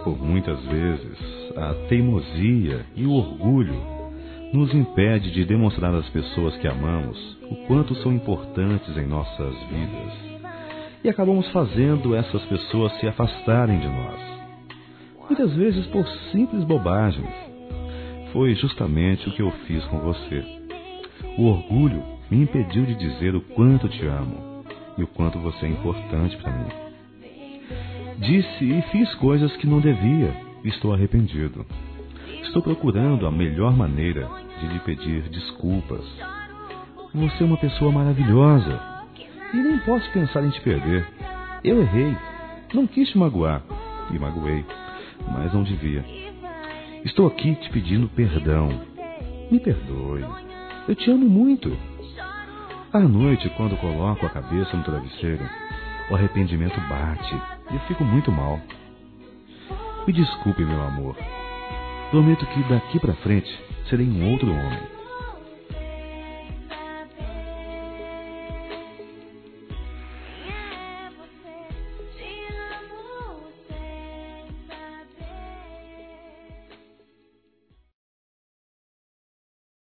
Por muitas vezes, a teimosia e o orgulho nos impede de demonstrar às pessoas que amamos o quanto são importantes em nossas vidas. E acabamos fazendo essas pessoas se afastarem de nós. Muitas vezes por simples bobagens. Foi justamente o que eu fiz com você. O orgulho me impediu de dizer o quanto te amo e o quanto você é importante para mim. Disse e fiz coisas que não devia e estou arrependido. Estou procurando a melhor maneira de lhe pedir desculpas. Você é uma pessoa maravilhosa e nem posso pensar em te perder. Eu errei, não quis te magoar e magoei, mas não devia. Estou aqui te pedindo perdão. Me perdoe, eu te amo muito. À noite, quando coloco a cabeça no travesseiro, o arrependimento bate e eu fico muito mal. Me desculpe, meu amor. Prometo que daqui pra frente serei um outro homem.